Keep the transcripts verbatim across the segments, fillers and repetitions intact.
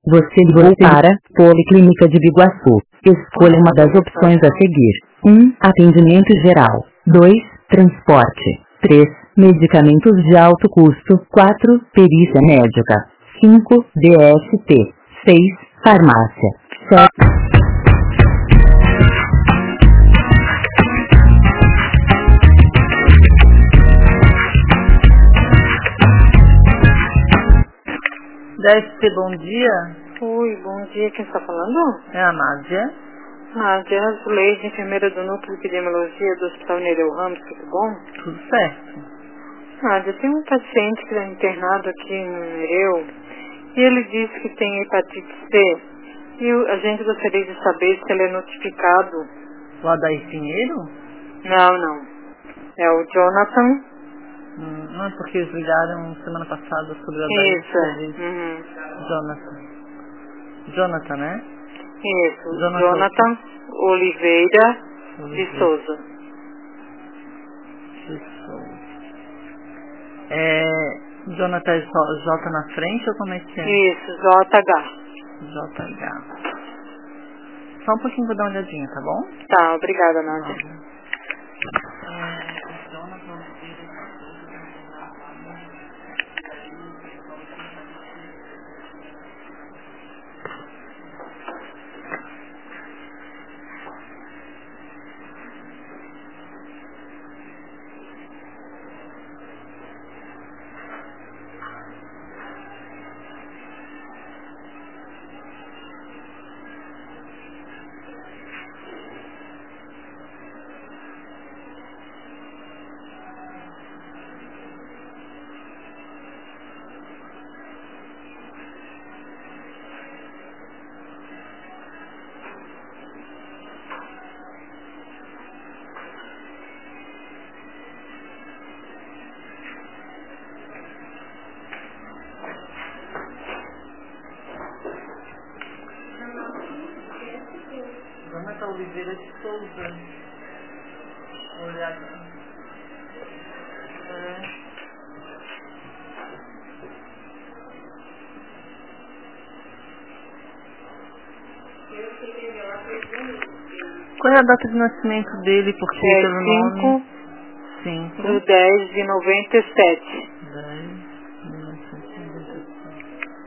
Você ligou para Policlínica de Biguaçu. Escolha uma das opções a seguir. um. Atendimento geral. dois. Transporte. três. Medicamentos de alto custo. quatro. Perícia médica. cinco. D S T. seis. Farmácia. sete. D S T, bom dia. Oi, bom dia. Quem está falando? É a Nádia. Nádia, Azuleide, enfermeira do Núcleo de Epidemiologia do Hospital Nereu Ramos, tudo bom? Tudo certo. Nádia, tem um paciente que está internado aqui no Nereu e ele disse que tem hepatite C e o- a gente gostaria de saber se ele é notificado. O Adair Pinheiro? Não, não. É o Jonathan. Hum, não é porque eles ligaram semana passada sobre o Adair Isso, é. Pinheiro. Uhum. Jonathan. Jonathan, né? Isso, Jonathan, Jonathan Oliveira de Oliveira. Souza. Isso. É, Jonathan J J na frente ou como é que é? Isso, J H. J H. Só um pouquinho, vou dar uma olhadinha, tá bom? Tá, obrigada, Nádia. É, Jonathan Oliveira. Jonathan Oliveira de Souza. Olhar aqui. É. Qual é a data de nascimento dele? Porque É pelo nome... cinco cinco do dez de noventa e sete. dez mil novecentos e noventa e sete.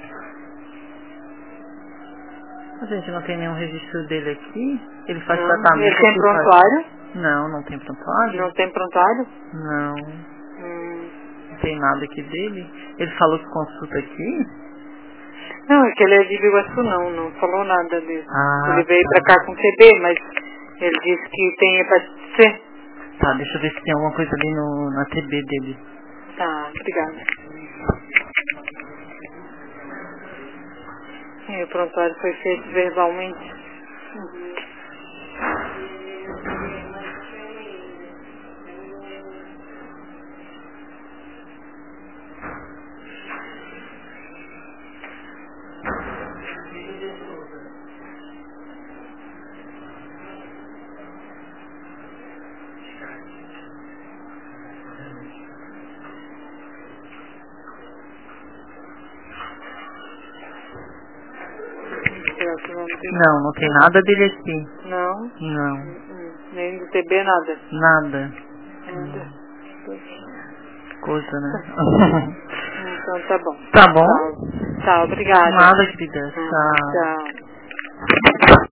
A gente não tem nenhum registro dele aqui? Ele faz Não, tratamento? ele tem aqui, prontuário? faz... Não, não tem prontuário? Não tem prontuário? Não, Hum. não tem nada aqui dele. Ele falou que consulta aqui? Não, é que ele é de Biguaçu, não, não falou nada disso. Ah, Ele veio tá. pra cá com T B, mas ele disse que tem hepatite C. Tá, deixa eu ver se tem alguma coisa ali no, na T B dele. Tá, obrigada. E o prontuário foi feito verbalmente. Não, não tem nada dele aqui. Não? Não, Hum, hum. Nem do T B, nada? nada. Nada. Coisa, né? Então tá bom. Tá bom? Tá, tá, obrigada. Nada, querida. Hum, Tchau. Tchau.